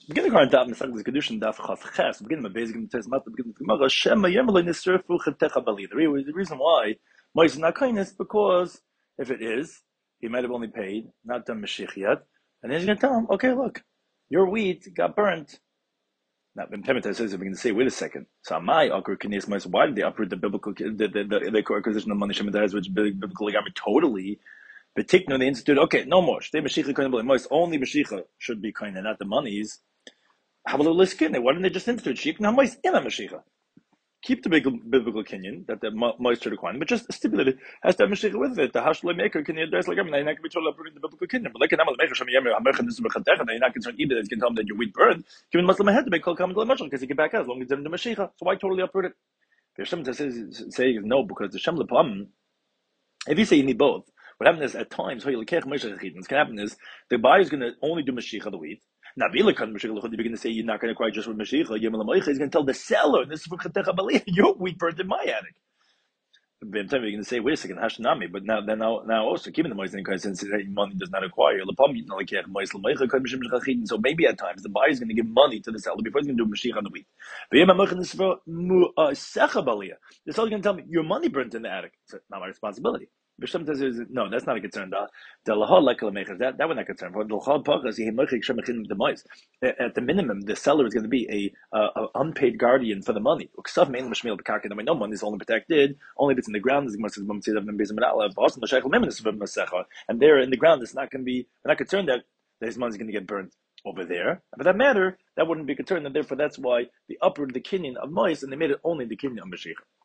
Begin current daf Mesach Kedushin daf Chaf Ches. Begin my basic test mat. Begin the Gemara Shema Yemelin Nisrfu Chetecha Bali. The reason why Mois not kindness because if it is, he might have only paid, not done Mashiach yet, and then he's going to tell him, okay, look, your wheat got burnt. Now, Ben Temet says, we're going to say, wait a second. So, my Akur Kineas Mois, why did they uproot the biblical, the acquisition of money Shemitah, which biblical Ligami totally? But Tikno, they instituted, okay, no more. Stay Mashiach Kohen Mois, only Mashiach should be kind, not the monies. Why didn't they just institute Sheikh now Mois in a Mashiach? Keep the biblical Kenyan that the moisture requirement, but just stipulate it has to have Mashiach with it. The Hashloi maker can address like I mean, not going to be told about the biblical Kenyan. But like an Amal Maker Shem Yemer Hamercha this is Bechatech, and you're not concerned either that you can tell him that your wheat burned. Given Muslim ahead to make call come to the Mashiach because he can back out as long as they're in the Mashiach. So why totally uproot it? The Hashem say no because the Shem Lepam. If you say you need both, what happens is at times what's going to happen is the buyer is going to only do Mashiach of the wheat. Now, you're going to say you're not going to acquire just with Mashiach. He's going to tell the seller, this is for Chatecha Bali, your wheat burnt in my attic. You're going to say, wait a second, Hashanami, but now also keeping the moisture in since money does not acquire. So maybe at times the buyer is going to give money to the seller before he's going to do Mashiach on the wheat. The seller is going to tell me, your money burnt in the attic. It's not my responsibility. No, that's not a concern. That we're not concerned for. At the minimum, the seller is going to be a unpaid guardian for the money. No money is only protected only if it's in the ground. And there in the ground, it's not going to be. We're not concerned that his money is going to get burnt over there. For that matter, that wouldn't be concerned, and therefore that's why they uprooted the kinyan of mice and they made it only the kinyan of Mashiach.